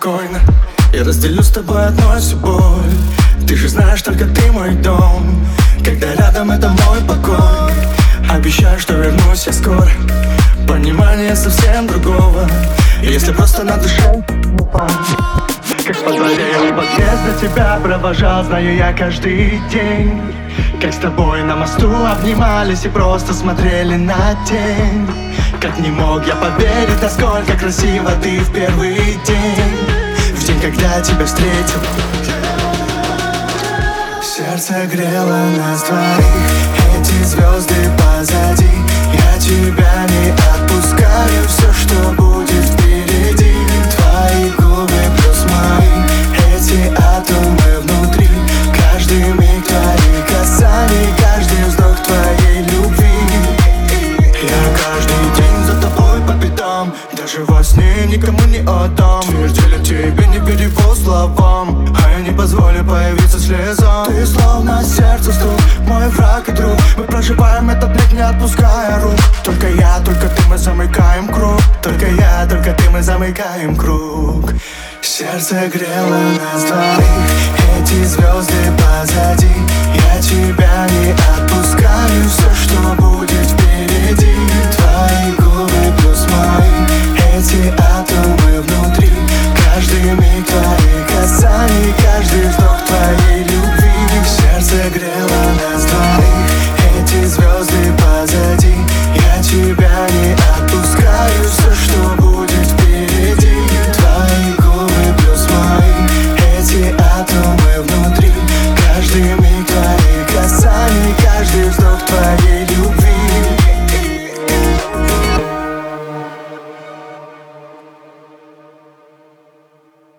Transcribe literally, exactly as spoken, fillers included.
спокойно. Я разделю с тобой одной всю боль. Ты же знаешь, только ты мой дом. Когда рядом, это мой покой. Обещаю, что вернусь я скоро. Понимание совсем другого. Если просто на душе, как с подвале у подъезда тебя провожал, знаю я каждый день. Как с тобой на мосту обнимались и просто смотрели на тень. Как не мог я поверить, насколько красиво ты в первый день. В день, когда тебя встретил, сердце грело нас двоих. Эти звезды позади, я тебя не отпускаю. Все, что будет впереди, твои губы плюс мои, эти атомы внутри. Каждый миг твоих касаний, каждый вздох твоей любви. Я каждый день за тобой по пятам, даже во сне никому не отдам. Твердили тебе, не верь его словам, а я не позволю появиться слезам. Ты словно сердце стук, мой враг и друг. Мы проживаем этот миг, не отпуская рук. Только я, только ты, мы замыкаем круг. Только я, только ты, мы замыкаем круг. Сердце грело нас двоих.